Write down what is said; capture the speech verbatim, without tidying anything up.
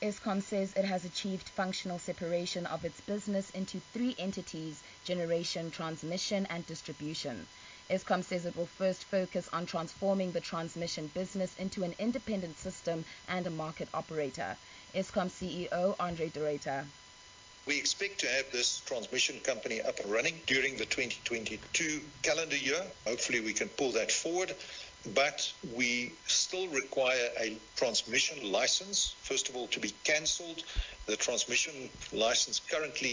Eskom says it has achieved functional separation of its business into three entities: generation, transmission, and distribution. Eskom says it will first focus on transforming the transmission business into an independent system and a market operator. Eskom C E O Andre de Ruyter. We expect to have this transmission company up and running during the twenty twenty-two calendar year. Hopefully we can pull that forward, but we still require a transmission license, first of all, to be cancelled. The transmission license currently